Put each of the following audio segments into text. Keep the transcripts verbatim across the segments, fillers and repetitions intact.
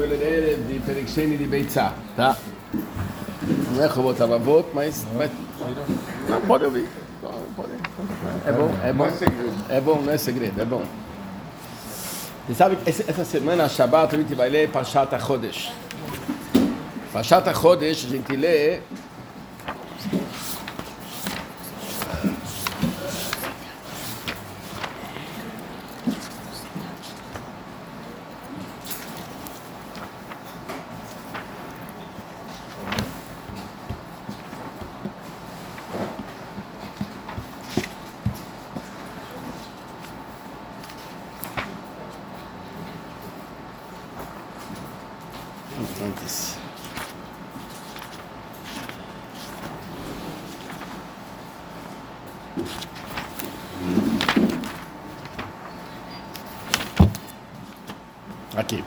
Escolher de Perexene de Beitzá, tá? Não é Robot Avavot, mas, mas não pode ouvir. Não, pode. É bom, é bom. É bom, não é segredo, é bom. Você sabe que essa semana, a Shabbat, a gente vai ler Parshat HaChodesh. Parshat HaChodesh, a gente lê antes. Aqui.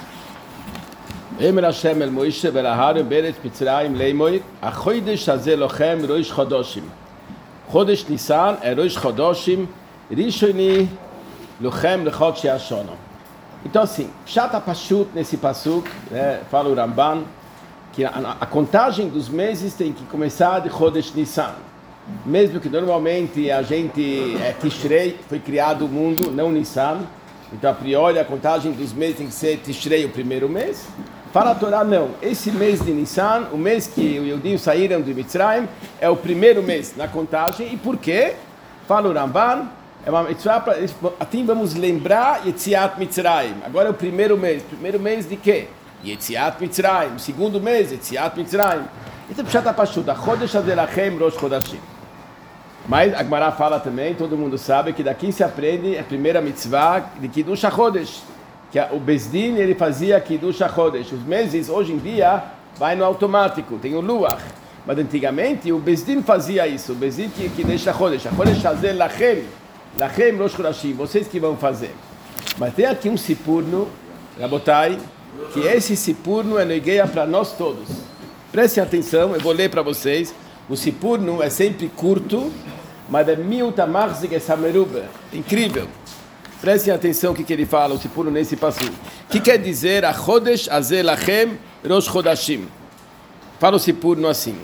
Emer Hashem el Moishe velahar beretz Mitzrayim leimoi achodesh hazeh lochem rosh chodoshim chodesh Nisan é rosh chodoshim rishoni lochem lechod she'ashona. Então assim, Pshat Pashut nesse pasuk, né, fala o Ramban, que a, a contagem dos meses tem que começar de Chodesh Nisan. Mesmo que normalmente a gente, é Tishrei, foi criado o mundo, não Nisan. Então a priori a contagem dos meses tem que ser Tishrei, o primeiro mês. Para a Torá não, esse mês de Nisan, o mês que os judeus saíram de Mitzrayim, é o primeiro mês na contagem. E por quê? Fala o Ramban, é uma mitzvah para assim vamos lembrar Yetziat Mitzrayim. Agora é o primeiro mês. Primeiro mês de quê? Yetziat Mitzrayim. Segundo mês, Yetziat Mitzrayim. Esse é o Pshat HaPashut. Chodesh hazeh lachem rosh chodashim. Mas a Gemara fala também, todo mundo sabe, que daqui se aprende a primeira mitzvah de Kiddush HaChodesh. Que o Bezdin, ele fazia Kiddush HaChodesh. Os meses, hoje em dia, vai no automático. Tem o Luach. Mas antigamente, o Bezdin fazia isso. O Bezdin que, que deixa Chodesh. Chodesh hazeh lachem. Lachem rosh chodashim, vocês que vão fazer. Mas tem aqui um sipurno, Rabotai, que esse sipurno é negueia para nós todos. Prestem atenção, eu vou ler para vocês. O sipurno é sempre curto, mas é miuta marzig samerube. Incrível. Prestem atenção o que, que ele fala, o sipurno nesse passo. O que quer dizer a chodesh hazeh lachem rosh chodashim? Fala o sipurno assim.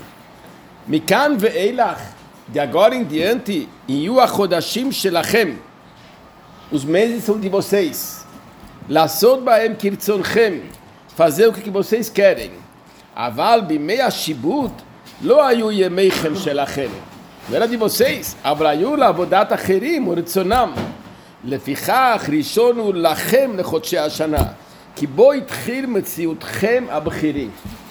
Mikan ve'eilach. De agora em diante, Yu achodashim shelachem, os meses são de vocês. Lasod baem kirtzonchem, fazer o que vocês querem. Aval bimei hashibut, lo ayu yemeichem shelachem. Não era de vocês. Avrayu lavodat acherim uritzonam. Lefichach rishonu lachem lechodshei hashana. Ki bo itchil metziutchem abchirim.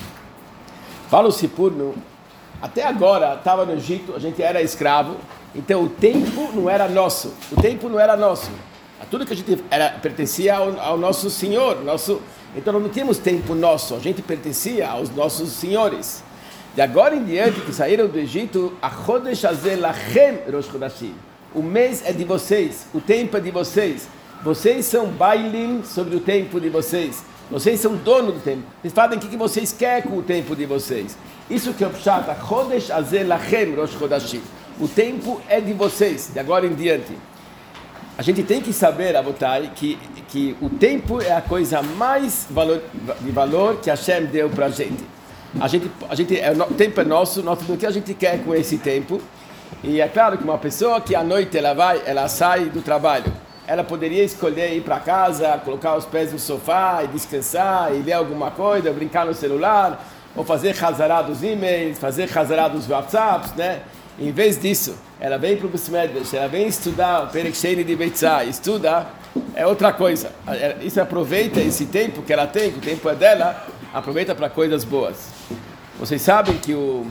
Fala o sipurno. Até agora, estava no Egito, a gente era escravo, então o tempo não era nosso, o tempo não era nosso. Tudo que a gente era, pertencia ao, ao nosso Senhor, nosso, então não tínhamos tempo nosso, a gente pertencia aos nossos senhores. De agora em diante, que saíram do Egito, a Chodesh hazeh lachem rosh chodashim. O mês é de vocês, o tempo é de vocês. Vocês são bailim sobre o tempo de vocês. Vocês são dono do tempo. Vocês fazem o que vocês querem com o tempo de vocês. Isso que é o Pshat, Chodesh hazeh lachem rosh chodashim. O tempo é de vocês, de agora em diante. A gente tem que saber, Abotai, que, que o tempo é a coisa mais valor, de valor que Hashem deu para a gente. A gente, a gente é, o tempo é nosso, nosso, o que a gente quer com esse tempo. E é claro que uma pessoa que à noite ela vai, ela sai do trabalho. Ela poderia escolher ir para casa, colocar os pés no sofá e descansar, e ler alguma coisa, brincar no celular, ou fazer hazará dos e-mails, fazer hazará dos WhatsApps, né? Em vez disso, ela vem para o Besmedrash, ela vem estudar o Perek de Beitzá, estuda, é outra coisa. Isso aproveita esse tempo que ela tem, que o tempo é dela, aproveita para coisas boas. Vocês sabem que o...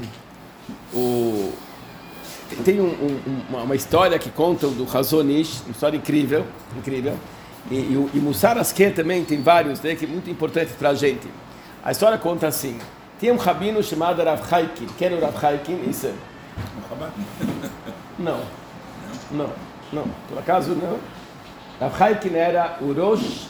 o tem um, um, uma, uma história que contam do Chazon Ish, uma história incrível, incrível. E, e, e Mussar Asken também tem vários, né, que é muito importante para a gente. A história conta assim: tinha um rabino chamado Rav Chaikin. Quem era o Rav Chaikin? Isso. Não, não, não. Por acaso não. Rav Chaikin era o Rosh.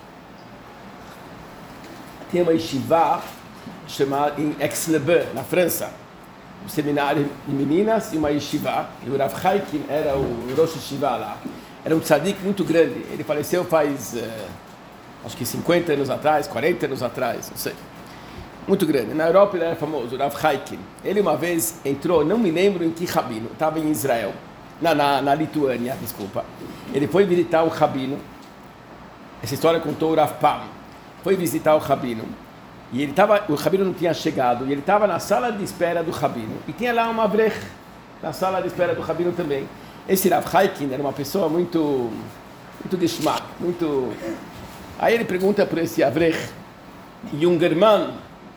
Tinha uma yeshiva chamada em Aix-les-Bains, na França. Um seminário de meninas e uma yeshiva. E o Rav Chaikin era o Rosh Yeshiva lá. Era um tzadik muito grande. Ele faleceu faz uh, acho que cinquenta anos atrás, quarenta anos atrás, não sei. Muito grande. Na Europa ele era famoso, o Rav Chaikin. Ele uma vez entrou, não me lembro em que rabino, estava em Israel, na, na, na Lituânia, desculpa. Ele foi visitar o rabino, essa história contou o Rav Pam, foi visitar o rabino, e ele tava, o rabino não tinha chegado, e ele estava na sala de espera do rabino, e tinha lá uma avrech, na sala de espera do rabino também. Esse Rav Chaikin era uma pessoa muito, muito geschmack, muito... Aí ele pergunta para esse avrech, Jungerman,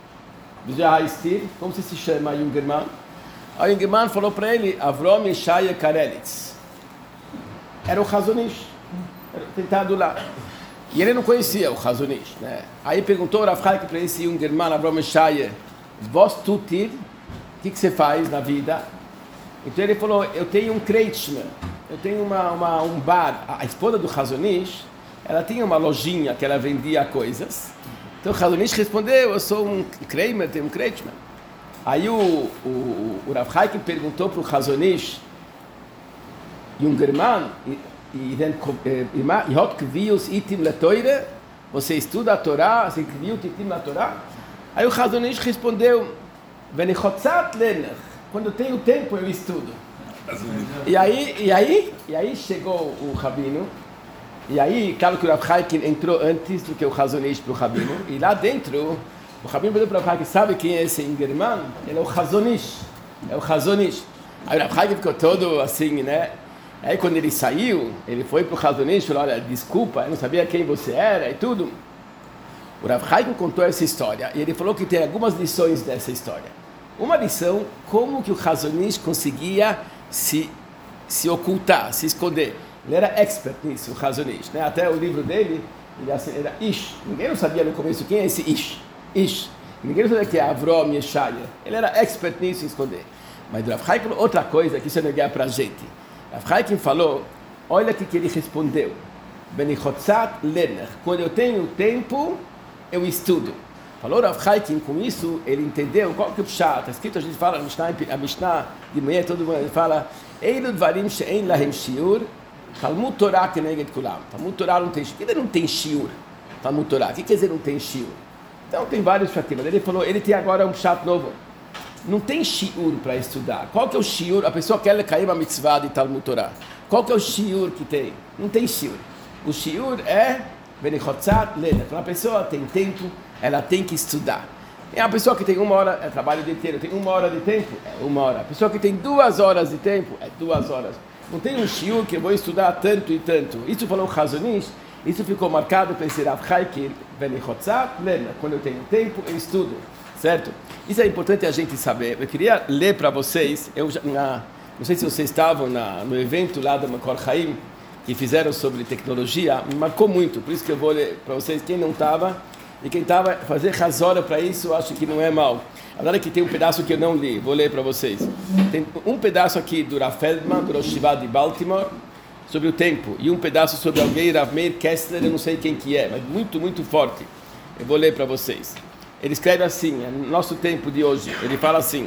como você se chama Jungerman? A Jungerman falou para ele, Avrom Yeshaya Karelitz. Era o Chazonish, era tentado lá. E ele não conhecia o Chazonish, né? Aí perguntou o Rav Chaikin para esse Jungerman, Avrom Yeshaya, vos tutir, o que, que você faz na vida? Então ele falou, eu tenho um Kretschmer, eu tenho uma, uma, um bar. A esposa do Chazonish, ela tinha uma lojinha que ela vendia coisas. Então o Chazonish respondeu, eu sou um Kramer, tenho um Kretschmer. Aí o, o, o Rav Chaikin perguntou para o Chazonish, Jungerman, você estuda a Torá, você escreveu Titim na Torá? Aí o Chazonish respondeu, quando eu tenho tempo eu estudo. E aí, e aí, e aí chegou o rabino, e aí, claro que o Rav Chaikin entrou antes do que o Chazonish para o rabino, e lá dentro, o rabino perguntou para o Rav Chaikin, sabe quem é esse Jungerman? Ele é o Chazonish, é o Chazonish. Aí o Rav Chaikin ficou todo assim, né? Aí quando ele saiu, ele foi para o Chazonish e falou, olha, desculpa, eu não sabia quem você era e tudo. O Rav Chaikin contou essa história, e ele falou que tem algumas lições dessa história. Uma lição, como que o Chazonish conseguia se, se ocultar, se esconder. Ele era expert nisso, o Chazonish, né? Até o livro dele, ele assim, era Ish. Ninguém não sabia no começo quem é esse Ish. Ish. Ninguém não sabia que é Avrom Yeshaya. Ele era expert nisso, em esconder. Mas o Rav Chaikin, outra coisa que isso é negar para a gente. O Rav Chaikin falou, olha o que ele respondeu. Benichotzat lener. Quando eu tenho tempo, eu estudo. Falou Rav Chaikin, com isso ele entendeu qual que é o pshat. Está escrito, a gente fala, a Mishnah, a Mishnah de manhã, todo mundo fala, Eilu dvarim she'en lahem shiur, Talmud Torah keneged kulam. Talmud Torah não tem shiur. Ele não tem shiur. Talmud Torah. O que quer dizer não tem shiur? Então tem vários pshatim. Ele falou, ele tem agora um pshat novo. Não tem shiur para estudar. Qual que é o shiur? A pessoa quer cair uma mitzvah de Talmud Torah. Qual que é o shiur que tem? Não tem shiur. O shiur é benichotzat lena. Quando a pessoa tem tempo, ela tem que estudar. É a pessoa que tem uma hora, é trabalho o dia inteiro, tem uma hora de tempo, é uma hora. A pessoa que tem duas horas de tempo, é duas horas. Não tem um shiur que eu vou estudar tanto e tanto. Isso falou o Chazonish, isso ficou marcado para esse Rav Chaikin, benichotzat lena. Quando eu tenho tempo, eu estudo. Certo? Isso é importante a gente saber. Eu queria ler para vocês, eu já, na, não sei se vocês estavam na, no evento lá da Makor Chaim, que fizeram sobre tecnologia, me marcou muito, por isso que eu vou ler para vocês, quem não estava, e quem estava, fazer razora para isso, acho que não é mal. A verdade é que tem um pedaço que eu não li, vou ler para vocês. Tem um pedaço aqui do Rav Feldman, do Rosh Yeshiva de Baltimore, sobre o tempo, e um pedaço sobre alguém, Rav Meir Kessler, eu não sei quem que é, mas muito, muito forte. Eu vou ler para vocês. Ele escreve assim, no nosso tempo de hoje, ele fala assim,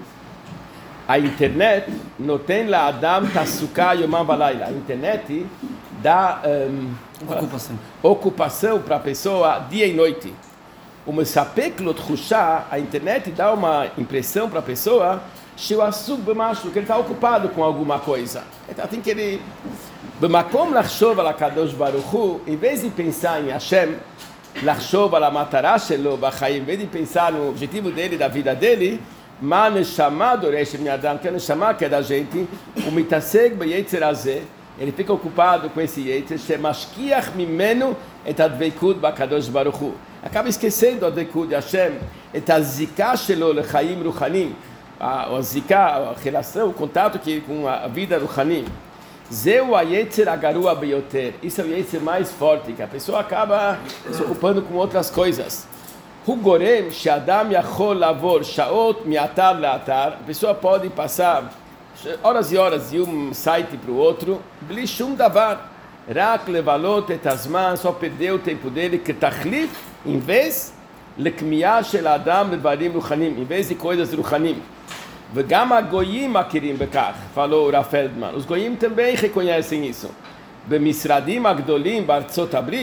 a internet noten la adam tasuka yomam v'layla. A internet dá um, ocupação, ocupação para a pessoa dia e noite. O mesapek lotchusha, a internet dá uma impressão para a pessoa que ele está ocupado com alguma coisa. Então tem que ele b'makom lachshov ala kadosh baruch hu, em vez de pensar em Hashem, lachshov ala matará shelo b'chaim, em vez de pensar no objetivo dele, da vida dele, ma neshama doresh min adam, que é neshama, que é da gente, o mitaseg b'yetzer hazeh, ele fica ocupado com esse yetzer, shemashkiach mimenu et adveikut b'kadosh baruch hu, acaba esquecendo a adveikut de Hashem, et azikah shelo lechaim ruchanim, a zikah, a relação, o contato que, com a vida ruchanim. Zeu a yetzer agarua beyoter. Isso é o yetzer mais forte, que a pessoa acaba se ocupando com outras coisas. Hugorem she'adam yachol lavor shaot mi'atar le'atar. A pessoa pode passar horas e horas de um site para o outro, bli shum davar. Rak levalot et azman, só perdeu o tempo dele, que tachlif, em vez, lekmiah shel adam levarim ruchanim, em vez de coisas ruchanim. Vegam agoyim akirim bekach, falou o Rav Feldman. Os goyim também reconhecem isso. Bemisradim agdolim bartzot abrit,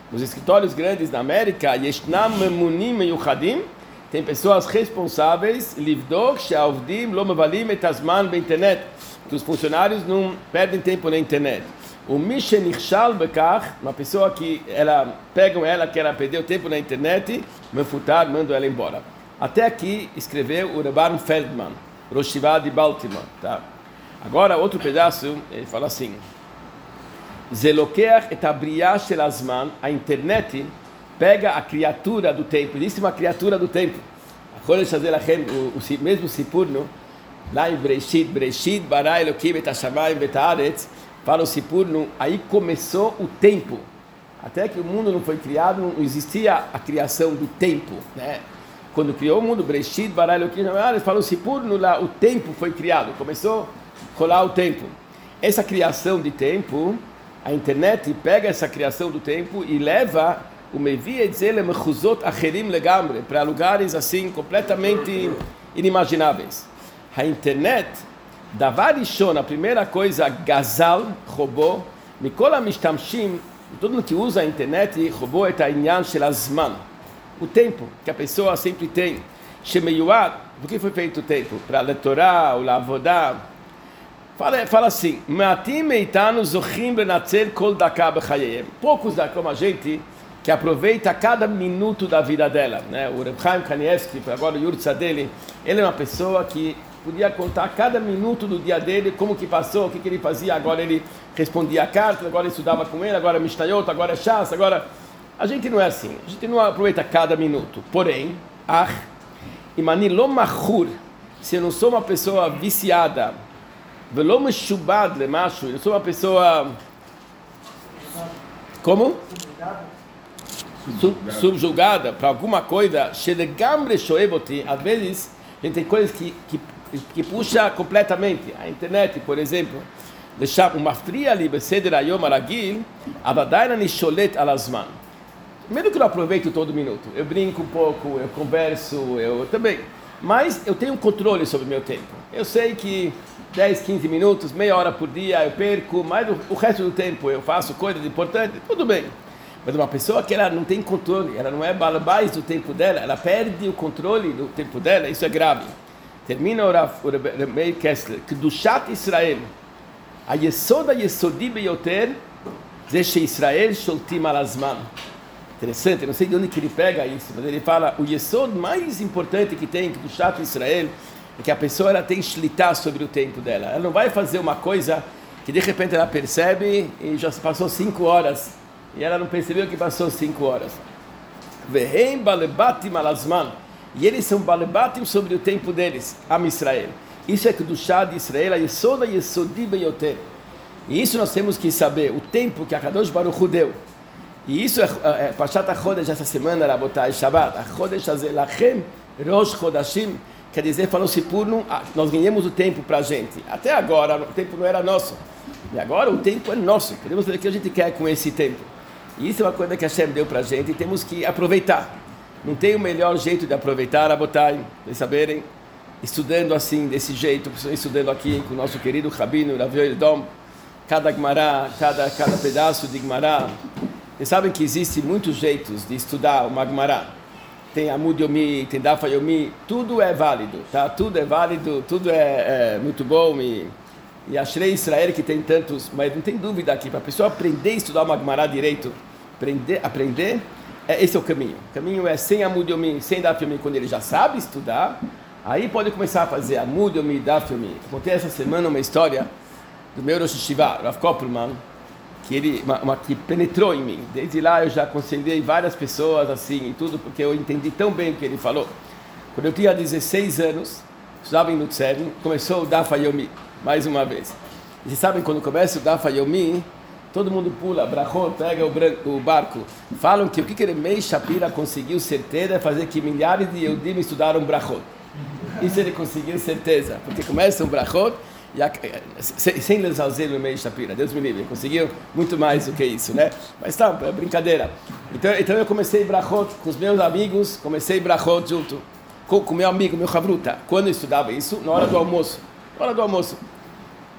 Nos escritórios grandes na América, Yeshnam Memunim Meyuchadim, tem pessoas responsáveis, Livdok, Sheavdim, Lomevalim et Azman Beinternet, que os funcionários não perdem tempo na internet. O Mishenichshal Bekach, uma pessoa que ela pegam ela que ela perdeu tempo na internet, Mefutar, mandam ela embora. Até aqui escreveu o Rebbe Feldman, Rosh Yeshiva de Baltimore, tá? Agora outro pedaço, ele fala assim: Zelokeach et abriah shel azman, a internet pega a criatura do tempo. Existe uma criatura do tempo. O, o mesmo Sipurno, lá em Breshit, Breshit, bara Elokim et hashamayim vet haaretz, fala o Sipurno, aí começou o tempo. Até que o mundo não foi criado, não existia a criação do tempo, né? Quando criou o mundo, Breshit, bara Elokim, fala o Sipurno, lá o tempo foi criado, começou a rolar o tempo. Essa criação de tempo, a internet pega essa criação do tempo e leva o Mevi et zeh lemechuzot acherim legamre, para lugares assim completamente inimagináveis. A internet, davar rishon, a primeira coisa, gazal, roubou, mikol hamishtamshim, todo mundo que usa a internet, roubou et ha'inyan shel hazman, o tempo que a pessoa sempre tem. Shemeyuad, por que foi feito o tempo? Para ler Torá, ou lavodá. Fala, fala assim, Me'atim meitanu zochim benatzel kol daka b'chayeyem. Poucos da como a gente que aproveita cada minuto da vida dela, né? O Reb Chaim Kanievsky, agora o Yurtza dele, ele é uma pessoa que podia contar cada minuto do dia dele, como que passou, o que, que ele fazia. Agora ele respondia a carta, agora ele estudava com ele, agora Mishnayot, agora é Shas, agora... A gente não é assim, a gente não aproveita cada minuto. Porém, ah, imani lo machur, se eu não sou uma pessoa viciada, velo meshubad lemachu, eu sou uma pessoa... Como? Sub, subjugada para alguma coisa, shelegamre shoevoti, às vezes a gente tem coisas que, que, que puxa completamente. A internet, por exemplo, deixar uma fria ali, beseder ayom aragil, avadaina nisholet alazman. Mesmo que eu não aproveito todo minuto, eu brinco um pouco, eu converso, eu também, mas eu tenho um controle sobre o meu tempo. Eu sei que dez, quinze minutos, meia hora por dia eu perco, mas o, o resto do tempo eu faço coisas importantes, tudo bem. Mas uma pessoa que ela não tem controle, ela não é balabais do tempo dela, ela perde o controle do tempo dela, isso é grave. Termina o Rebbe Kessler, Kedushat Israel, a Yesoda Yesodi Beyoter, Zeshe Israel Sholtim Alazman. Interessante, não sei de onde que ele pega isso, mas ele fala, o Yesod mais importante que tem, Kedushat Israel, é que a pessoa ela tem shlitá sobre o tempo dela. Ela não vai fazer uma coisa que de repente ela percebe e já passou cinco horas. E ela não percebeu que passou cinco horas. Vehem balebatim alazman. E eles são balebatim sobre o tempo deles. Am Israel. Isso é Kedushá de Israel. A Yesoda Yesodi Beyoter. E isso nós temos que saber. O tempo que a Kadosh Baruch Hu deu. E isso é, é Pashat HaChodesh essa semana, Rabotai, Shabbat. HaChodesh Hazeh Lachem Rosh Chodashim. Quer dizer, falou Sipurno, nós ganhamos o tempo para a gente. Até agora, o tempo não era nosso. E agora o tempo é nosso. Podemos ver o que a gente quer com esse tempo. E isso é uma coisa que a Hashem deu para a gente e temos que aproveitar. Não tem o melhor jeito de aproveitar, Rabotai, vocês saberem, estudando assim, desse jeito, estudando aqui com o nosso querido Rabino, Rav Yoel Dom, cada Gmará, cada, cada pedaço de Gmará. Vocês sabem que existem muitos jeitos de estudar uma Gmará. Tem Amud Yomi, tem Daf Yomi, tudo é válido, tá? Tudo é válido, tudo é, é muito bom e... E Ashrei Israel que tem tantos, mas não tem dúvida aqui, para a pessoa aprender a estudar uma Gemara direito, aprender, aprender é, esse é o caminho. O caminho é sem Amud Yomi, sem Daf Yomi, quando ele já sabe estudar, aí pode começar a fazer Amud Yomi, Daf Yomi. Contei essa semana uma história do meu Rosh Yeshiva, Rav Koppelman, que, ele, uma, uma, que penetrou em mim. Desde lá eu já aconselhei várias pessoas assim e tudo, porque eu entendi tão bem o que ele falou. Quando eu tinha dezesseis anos, estudava em Nutzern, começou o Daf Yomi. Mais uma vez. E vocês sabem, quando começa o Daf Yomi, todo mundo pula, brachot, pega o, branco, o barco. Falam que o que que Meir Shapira conseguiu certeza é fazer que milhares de Yehudim estudaram brachot. Isso ele conseguiu certeza, porque começa um brachot, e a, sem lesalzer no Meir Shapira, Deus me livre, ele conseguiu muito mais do que isso, né? Mas tá, é brincadeira. Então, então eu comecei brachot com os meus amigos, comecei brachot junto com o meu amigo, meu Havruta. Quando eu estudava isso, na hora do almoço. Na hora do almoço.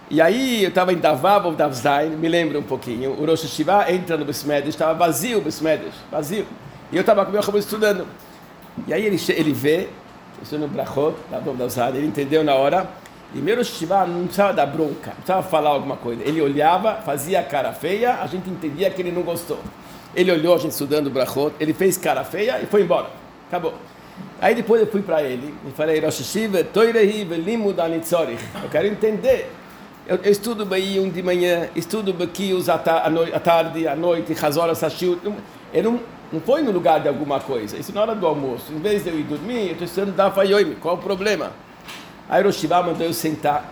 E aí eu estava em Davav ou Davzain, me lembro um pouquinho, o Rosh Hashivá entra no Beis Medrash, estava vazio o Beis Medrash, vazio. E eu estava com o meu Rabu estudando. E aí ele, ele vê, estudando Brachot, Davav Davzain, ele entendeu na hora, e meu Rosh Hashivá não precisava dar bronca, não precisava falar alguma coisa. Ele olhava, fazia cara feia, a gente entendia que ele não gostou. Ele olhou a gente estudando Brachot, ele fez cara feia e foi embora. Acabou. Aí depois eu fui para ele e falei, Rosh Hashivá, Toirehi velimud anitzorich. Eu quero entender. Eu, eu estudo Baium de manhã, estudo Bekius à tarde, à noite, Hazor Sashut. Eu não, não foi no lugar de alguma coisa. Isso na hora do almoço. Em vez de eu ir dormir, eu estou estudando Daf Yomi. Qual o problema? Aí Rosh Hashivá mandou eu sentar.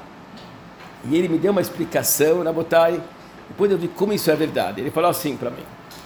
E ele me deu uma explicação, Rabotai. Depois eu vi como isso é verdade. Ele falou assim para mim.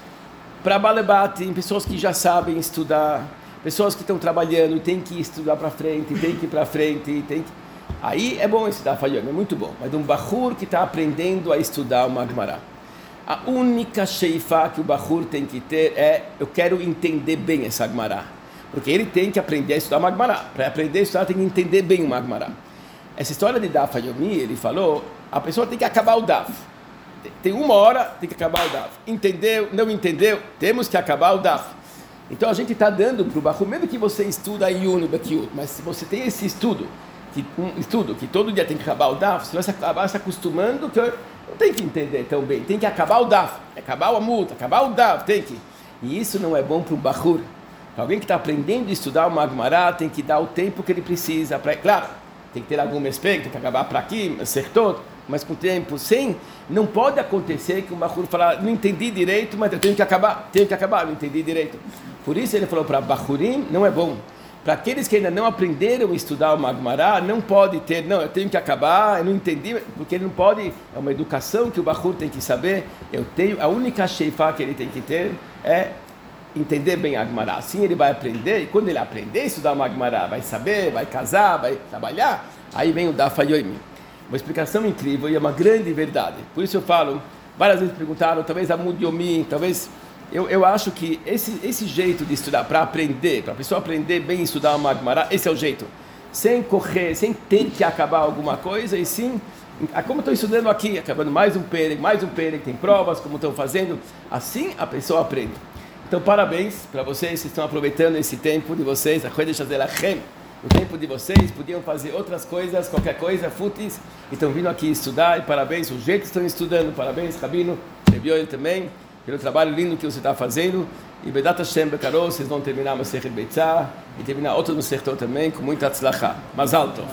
Para Balebate, pessoas que já sabem estudar, pessoas que estão trabalhando e têm que estudar para frente, tem que ir para frente, tem que... Aí é bom estudar Fayom, é muito bom. Mas um Bahur que está aprendendo a estudar uma Gemara, a única sheifá que o Bahur tem que ter é: eu quero entender bem essa Gemara. Porque ele tem que aprender a estudar uma Gemara. Para aprender a estudar, tem que entender bem uma Gemara. Essa história de Daf Yomi, ele falou, a pessoa tem que acabar o Daf. Tem uma hora, tem que acabar o Daf. Entendeu? Não entendeu? Temos que acabar o Daf. Então a gente está dando para o Bahur, mesmo que você estuda Yun, Bekiut, mas se você tem esse estudo, que, um estudo que todo dia tem que acabar o Daf, você vai acabar se acostumando que eu não tem que entender tão bem, tem que acabar o Daf, acabar o Amut, acabar o Daf, tem que. E isso não é bom para o Bahur. Alguém que está aprendendo a estudar o Magmará tem que dar o tempo que ele precisa. Pra, claro, tem que ter algum respeito, tem que acabar para aqui, acertou, mas com tempo, sem, não pode acontecer que o Bahur fala, não entendi direito, mas eu tenho que acabar, tenho que acabar, não entendi direito. Por isso ele falou para Bahurim, não é bom. Para aqueles que ainda não aprenderam a estudar o Magmará, não pode ter, não, eu tenho que acabar, eu não entendi, porque ele não pode, é uma educação que o Bahur tem que saber, eu tenho, a única sheifá que ele tem que ter é entender bem a Gemara. Assim ele vai aprender, e quando ele aprender a estudar o Magmará, vai saber, vai casar, vai trabalhar, aí vem o Daf Yomi. Uma explicação incrível e é uma grande verdade. Por isso eu falo, várias vezes perguntaram, talvez a Amud Yomi, talvez... Eu, eu acho que esse, esse jeito de estudar, para aprender, para a pessoa aprender bem a estudar o Magmará, esse é o jeito. Sem correr, sem ter que acabar alguma coisa, e sim, como estou estudando aqui, acabando mais um Perek, mais um Perek, tem provas, como estão fazendo, assim a pessoa aprende. Então, parabéns para vocês que estão aproveitando esse tempo de vocês, a Chodesh Hazelachem, o tempo de vocês, podiam fazer outras coisas, qualquer coisa, fúteis, e estão vindo aqui estudar, e parabéns, o jeito que estão estudando, parabéns, Rabino, Rebioel também, pelo trabalho lindo que você está fazendo, e Bedat Hashem Bekarov, vocês vão terminar Masechet Beitzah, e terminar outro no Sertão também, com muita tzlachá. Mazal Tov.